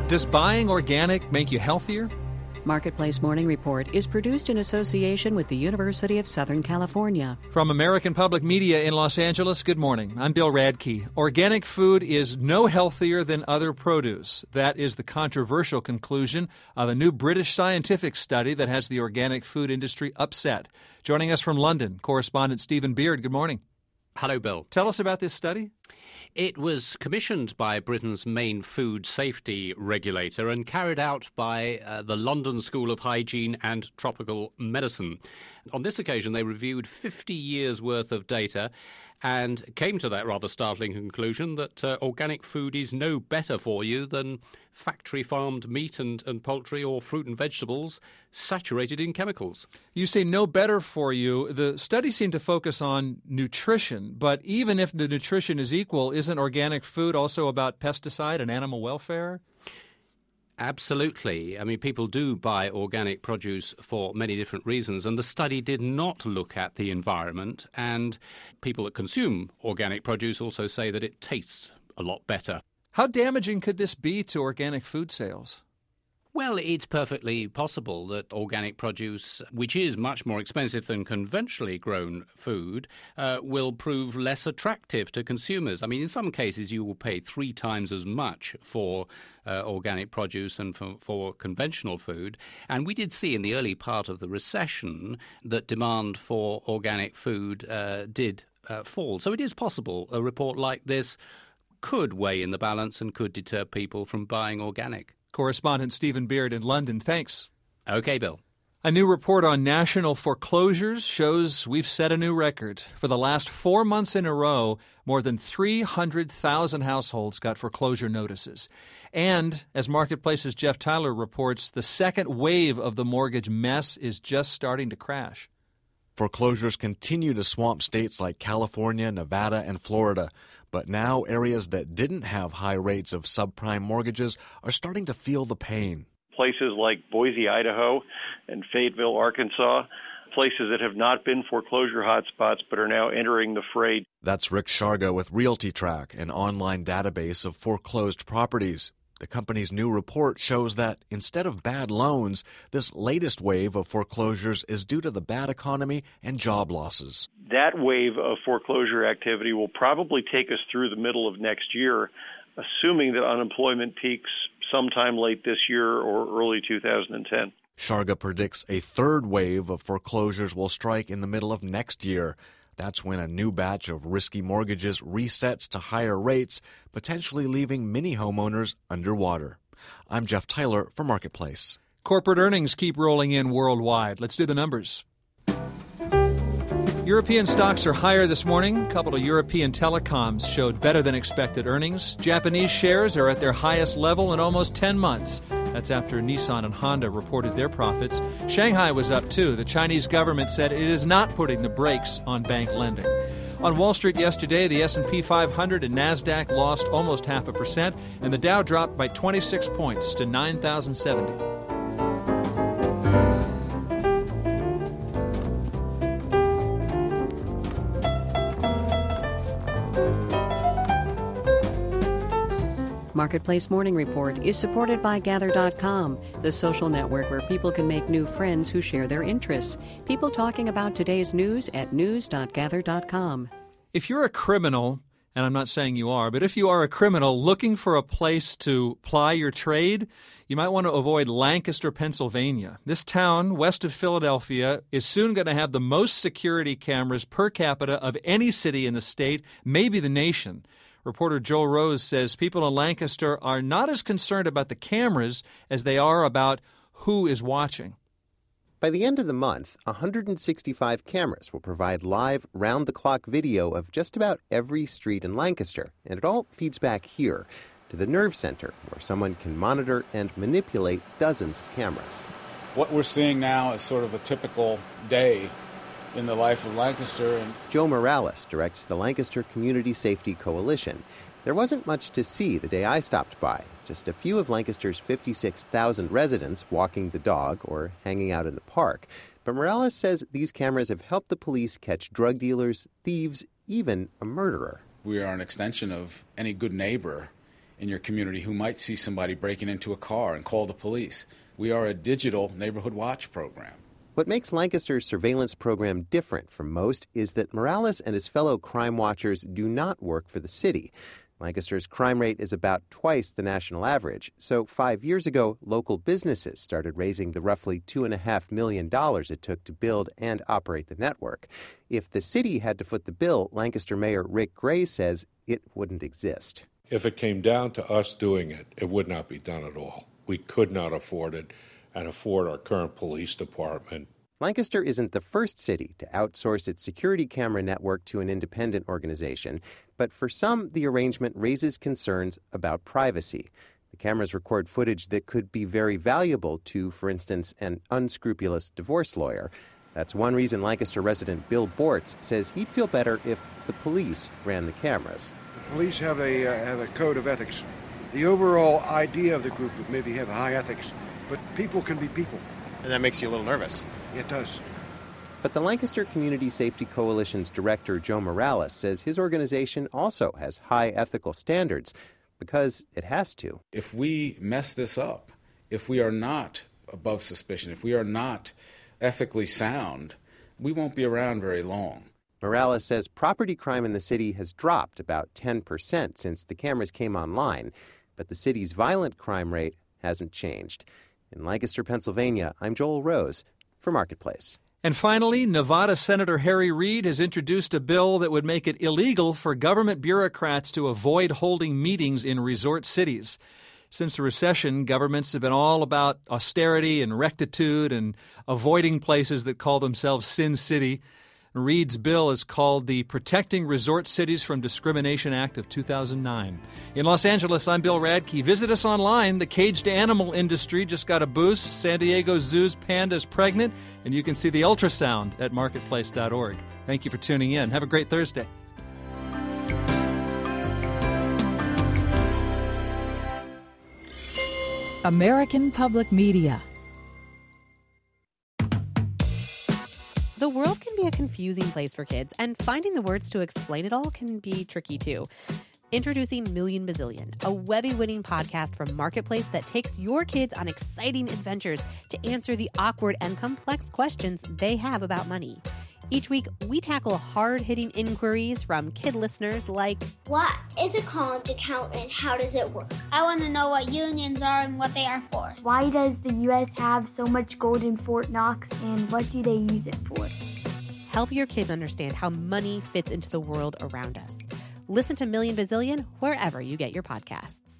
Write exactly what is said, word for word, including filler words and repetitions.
Does buying organic make you healthier? Marketplace Morning Report is produced in association with the University of Southern California. From American Public Media in Los Angeles, good morning. I'm Bill Radke. Organic food is no healthier than other produce. That is the controversial conclusion of a new British scientific study that has the organic food industry upset. Joining us from London, correspondent Stephen Beard. Good morning. Hello, Bill. Tell us about this study. It was commissioned by Britain's main food safety regulator and carried out by uh, the London School of Hygiene and Tropical Medicine. On this occasion, they reviewed fifty years' worth of data and came to that rather startling conclusion that uh, organic food is no better for you than factory-farmed meat and, and poultry or fruit and vegetables saturated in chemicals. You say no better for you. The study seemed to focus on nutrition, but even if the nutrition is equal, isn't organic food also about pesticide and animal welfare? Absolutely. I mean, people do buy organic produce for many different reasons, and the study did not look at the environment, and people that consume organic produce also say that it tastes a lot better. How damaging could this be to organic food sales? Well, it's perfectly possible that organic produce, which is much more expensive than conventionally grown food, uh, will prove less attractive to consumers. I mean, in some cases, you will pay three times as much for uh, organic produce than for, for conventional food. And we did see in the early part of the recession that demand for organic food uh, did uh, fall. So it is possible a report like this could weigh in the balance and could deter people from buying organic. Correspondent Stephen Beard in London. Thanks. Okay, Bill. A new report on national foreclosures shows we've set a new record. For the last four months in a row, more than three hundred thousand households got foreclosure notices. And, as Marketplace's Jeff Tyler reports, the second wave of the mortgage mess is just starting to crash. Foreclosures continue to swamp states like California, Nevada, and Florida. But now areas that didn't have high rates of subprime mortgages are starting to feel the pain. Places like Boise, Idaho, and Fayetteville, Arkansas, places that have not been foreclosure hotspots but are now entering the fray. That's Rick Sharga with RealtyTrack, an online database of foreclosed properties. The company's new report shows that instead of bad loans, this latest wave of foreclosures is due to the bad economy and job losses. That wave of foreclosure activity will probably take us through the middle of next year, assuming that unemployment peaks sometime late this year or early two thousand ten. Sharga predicts a third wave of foreclosures will strike in the middle of next year. That's when a new batch of risky mortgages resets to higher rates, potentially leaving many homeowners underwater. I'm Jeff Tyler for Marketplace. Corporate earnings keep rolling in worldwide. Let's do the numbers. European stocks are higher this morning. A couple of European telecoms showed better than expected earnings. Japanese shares are at their highest level in almost ten months. That's after Nissan and Honda reported their profits. Shanghai was up too. The Chinese government said it is not putting the brakes on bank lending. On Wall Street yesterday, the S and P five hundred and NASDAQ lost almost half a percent, and the Dow dropped by twenty-six points to nine thousand seventy. Marketplace Morning Report is supported by Gather dot com, the social network where people can make new friends who share their interests. People talking about today's news at news dot gather dot com. If you're a criminal, and I'm not saying you are, but if you are a criminal looking for a place to ply your trade, you might want to avoid Lancaster, Pennsylvania. This town, west of Philadelphia, is soon going to have the most security cameras per capita of any city in the state, maybe the nation. Reporter Joel Rose says people in Lancaster are not as concerned about the cameras as they are about who is watching. By the end of the month, one hundred sixty-five cameras will provide live, round-the-clock video of just about every street in Lancaster, and it all feeds back here to the Nerve Center, where someone can monitor and manipulate dozens of cameras. What we're seeing now is sort of a typical day in the life of Lancaster. And Joe Morales directs the Lancaster Community Safety Coalition. There wasn't much to see the day I stopped by. Just a few of Lancaster's fifty-six thousand residents walking the dog or hanging out in the park. But Morales says these cameras have helped the police catch drug dealers, thieves, even a murderer. We are an extension of any good neighbor in your community who might see somebody breaking into a car and call the police. We are a digital neighborhood watch program. What makes Lancaster's surveillance program different from most is that Morales and his fellow crime watchers do not work for the city. Lancaster's crime rate is about twice the national average. So five years ago, local businesses started raising the roughly two point five million dollars it took to build and operate the network. If the city had to foot the bill, Lancaster Mayor Rick Gray says it wouldn't exist. If it came down to us doing it, it would not be done at all. We could not afford it and afford our current police department. Lancaster isn't the first city to outsource its security camera network to an independent organization, but for some, the arrangement raises concerns about privacy. The cameras record footage that could be very valuable to, for instance, an unscrupulous divorce lawyer. That's one reason Lancaster resident Bill Bortz says he'd feel better if the police ran the cameras. The police have a, uh, have a code of ethics. The overall idea of the group would maybe have high ethics, but people can be people. And that makes you a little nervous. It does. But the Lancaster Community Safety Coalition's director, Joe Morales, says his organization also has high ethical standards because it has to. If we mess this up, if we are not above suspicion, if we are not ethically sound, we won't be around very long. Morales says property crime in the city has dropped about ten percent since the cameras came online, but the city's violent crime rate hasn't changed. In Lancaster, Pennsylvania, I'm Joel Rose for Marketplace. And finally, Nevada Senator Harry Reid has introduced a bill that would make it illegal for government bureaucrats to avoid holding meetings in resort cities. Since the recession, governments have been all about austerity and rectitude and avoiding places that call themselves Sin City. Reid's bill is called the Protecting Resort Cities from Discrimination Act of two thousand nine. In Los Angeles, I'm Bill Radke. Visit us online. The caged animal industry just got a boost. San Diego Zoo's panda's pregnant, and you can see the ultrasound at marketplace dot org. Thank you for tuning in. Have a great Thursday. American Public Media. The world can be a confusing place for kids, and finding the words to explain it all can be tricky too. Introducing Million Bazillion, a Webby-winning podcast from Marketplace that takes your kids on exciting adventures to answer the awkward and complex questions they have about money. Each week, we tackle hard-hitting inquiries from kid listeners like, what is a college account and how does it work? I want to know what unions are and what they are for. Why does the U S have so much gold in Fort Knox and what do they use it for? Help your kids understand how money fits into the world around us. Listen to Million Bazillion wherever you get your podcasts.